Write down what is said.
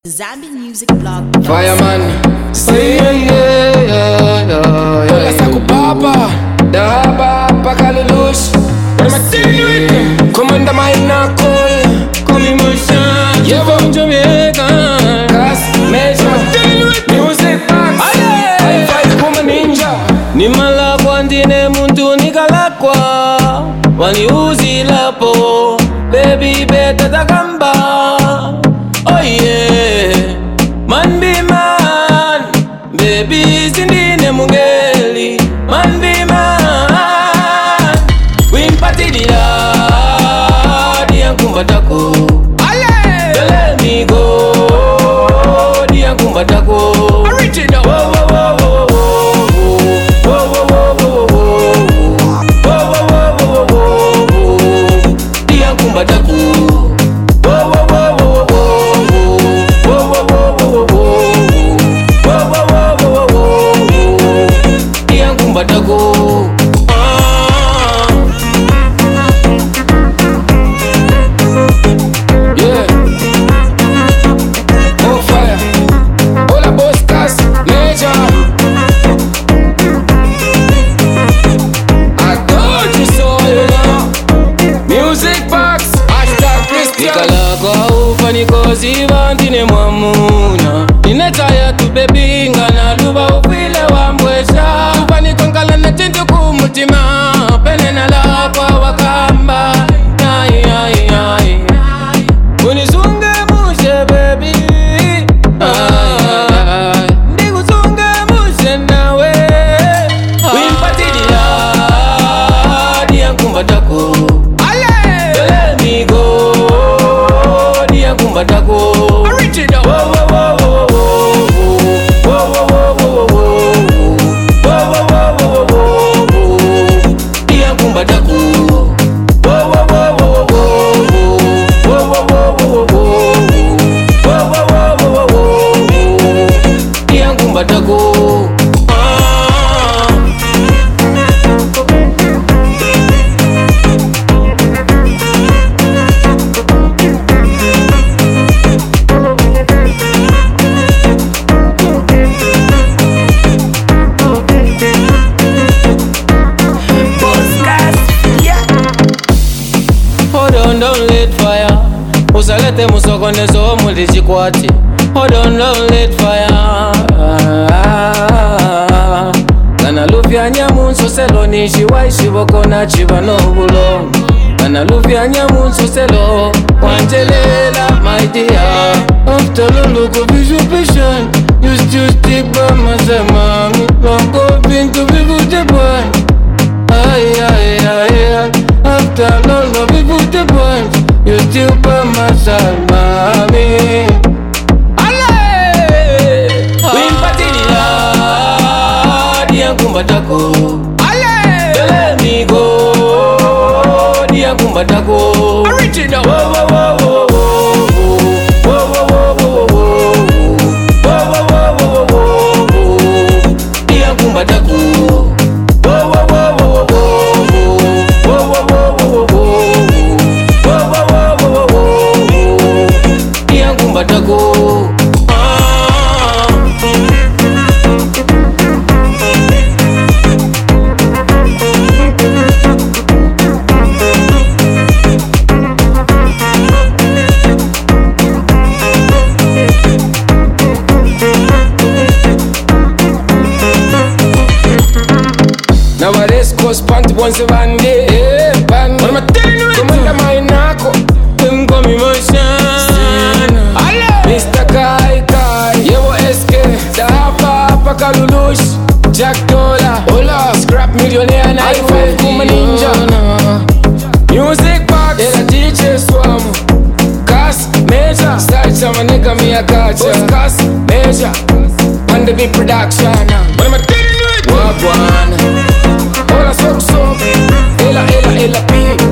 Zambian music blog. Fireman, say yeah. Hola saco papa, da papa kalulush. What am I telling you? Commander my knuckle, call me motion. Yeah, from Jamaica. Cast major, music box. I fight kuma ninja. Nimala kwandine muntu nikalakwa waniuzi lapo baby beta takamba. Oh yeah, man be man, baby zindine mungeli. Man be man, wimpatidira diyankumbatako. Let me go, diyankumbatako. Original. Nikozi vandine mwamuna ninetaya tu baby ngana luba ufile wa mbwesha upanikonkala na chintu kumutima penena lakwa wakamba unisunge mushe baby ndikusunge mushe nawe wimpatidila diyankumbatako. Let me go, kumbatako. Original. Dia kumbatako. Dia kumbatako. Don't let fire. Usalete musokonezo mulichikwati. Hold on, don't let fire. Kana lufya nyamunso selo nishi waishi bokona chiva no bulo. Kana lufya nyamunso selo wanjelela my dear. After a look of vision, you still stick by my side, mommy. Don't go into people the boy. After all of it put the points, you still by my side, mommy. Wimpatidila diyankumbatako. Let me go, diyankumbatako. Original. Diyankumbatako. Now I race course panty once a one day. What am I telling you? Commander my knuckle, them call me motion. Mr. Kai, Yewo SK, the Papa Kalulush, Jack Dollar, Ola, Scrap Millionaire, Night Five, Kuma Ninja, Music Box, the DJ Swam, Cast Major, Style Sama Nigga me a catcher, Cast Major, on the big production. What am I telling you? Wagwan. Hola, so, ela, P.